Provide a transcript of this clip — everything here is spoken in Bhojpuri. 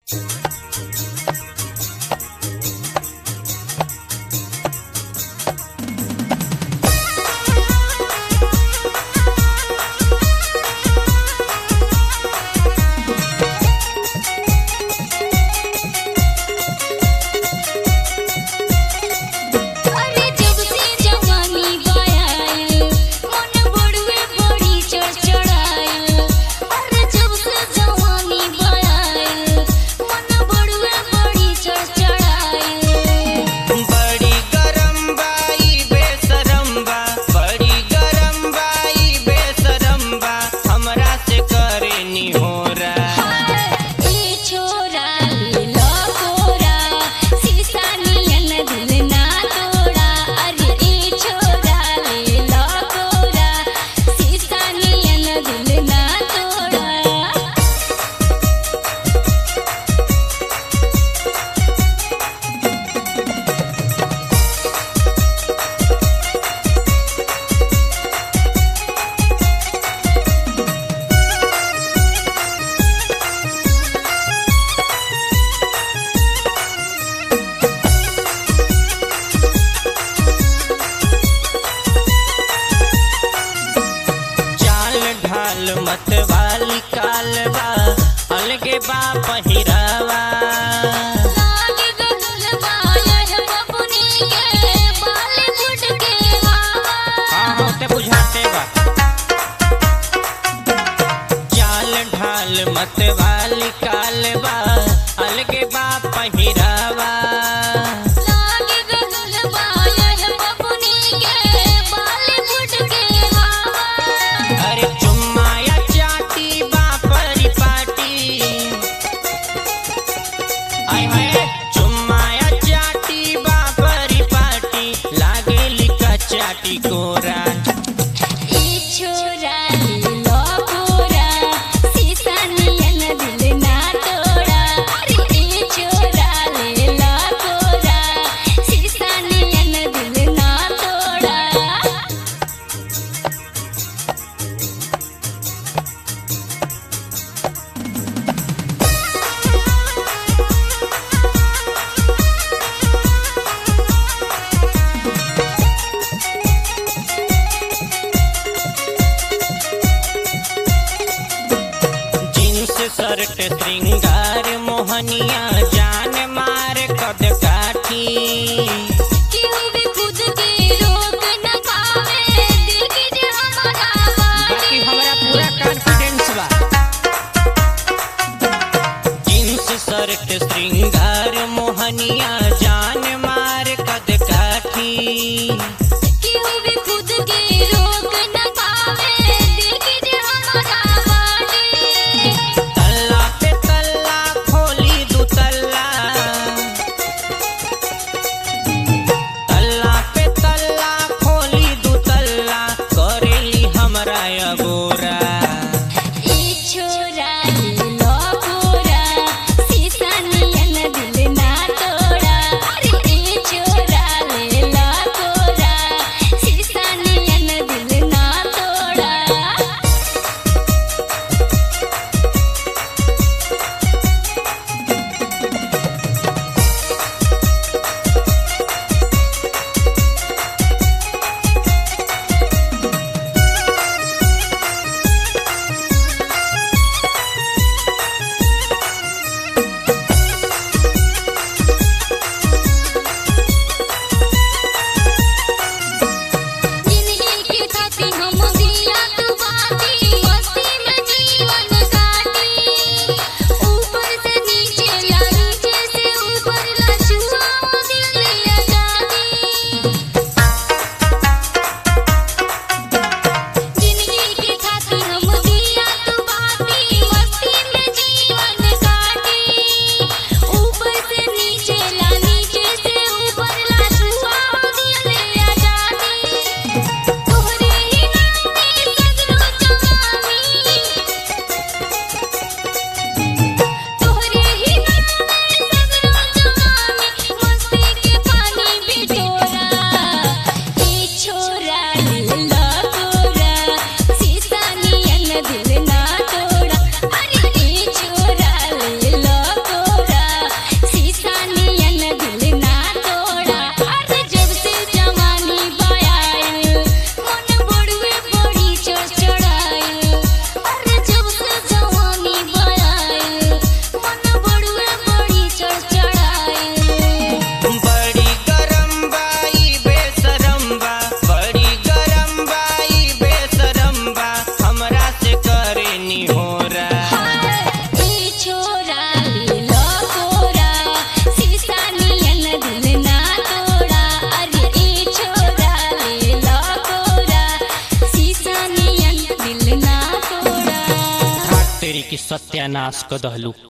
मत वाली कालवा अलगे बा पहिरावा लागे गगलवा यह बबुनी के बाल फुट के हवा हाँ ते बुझाते बा चाल ढाल मत वाली कालवा अलगे बा पहिरावा लागे गगलवा यह बबुनी के बाल फुट के हवा अरे चुम्माया चाटी बा परिपाटी आय हाय चुम्माया चाटी बा परिपाटी लागेली का चाटी कोरा ई छोरा लो पूरा शीशा नियन दिल ना तोड़ा अरे ई छोरा ले लो पूरा शीशा नियन दिल ना तोड़ा जींस शर्ट श्रृंगार मोहनिया जान मार कद काठी क्यों भी खुद की रोक न पावे दिल की जे हमारा बाकी हमरा पूरा कॉन्फिडेंस बा जींस शर्ट श्रृंगार मोहनिया जान मार कद काठी क्यों भी खुद की रोक न पावे दिल की जे हमारा तल्ला पे तल्ला खोली दू तल्ला सत्यानाश क दहलू।